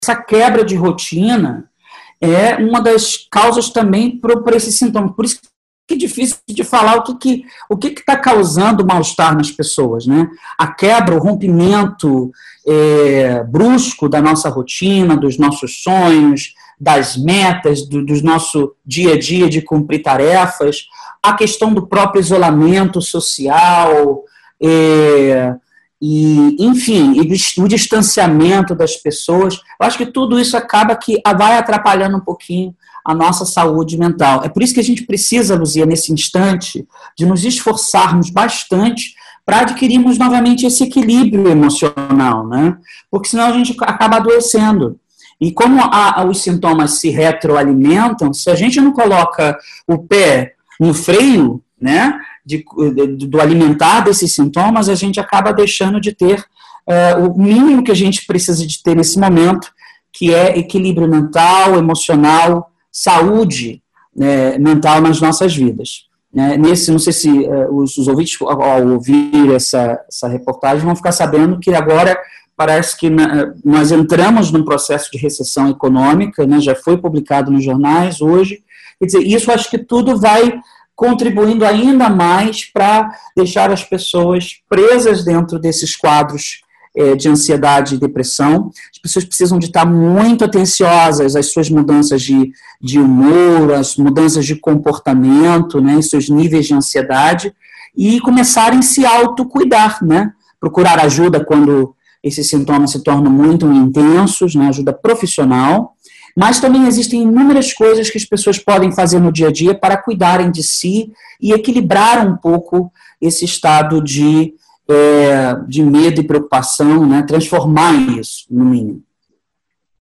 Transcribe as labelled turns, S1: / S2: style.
S1: essa quebra de rotina é uma das causas também para esse sintoma. Por isso que é difícil de falar o que está causando mal-estar nas pessoas, né? A quebra, o rompimento brusco da nossa rotina, dos nossos sonhos, das metas, do nosso dia a dia de cumprir tarefas, a questão do próprio isolamento social, enfim, o distanciamento das pessoas. Eu acho que tudo isso acaba que vai atrapalhando um pouquinho a nossa saúde mental. É por isso que a gente precisa, Luzia, nesse instante, de nos esforçarmos bastante para adquirirmos novamente esse equilíbrio emocional, né? Porque senão a gente acaba adoecendo. E como os sintomas se retroalimentam, se a gente não coloca o pé no freio, né, do alimentar desses sintomas, a gente acaba deixando de ter o mínimo que a gente precisa de ter nesse momento, que é equilíbrio mental, emocional, saúde, né, mental nas nossas vidas. Não sei se os ouvintes, ao ouvir essa reportagem, vão ficar sabendo que agora parece que nós entramos num processo de recessão econômica, né, já foi publicado nos jornais hoje. Quer dizer, isso acho que tudo vai contribuindo ainda mais para deixar as pessoas presas dentro desses quadros de ansiedade e depressão. As pessoas precisam de estar muito atenciosas às suas mudanças de humor, às mudanças de comportamento, né, seus níveis de ansiedade, e começarem a se autocuidar, né, procurar ajuda quando esses sintomas se tornam muito intensos, né, ajuda profissional, mas também existem inúmeras coisas que as pessoas podem fazer no dia a dia para cuidarem de si e equilibrar um pouco esse estado de medo e preocupação, né, transformar isso, no mínimo.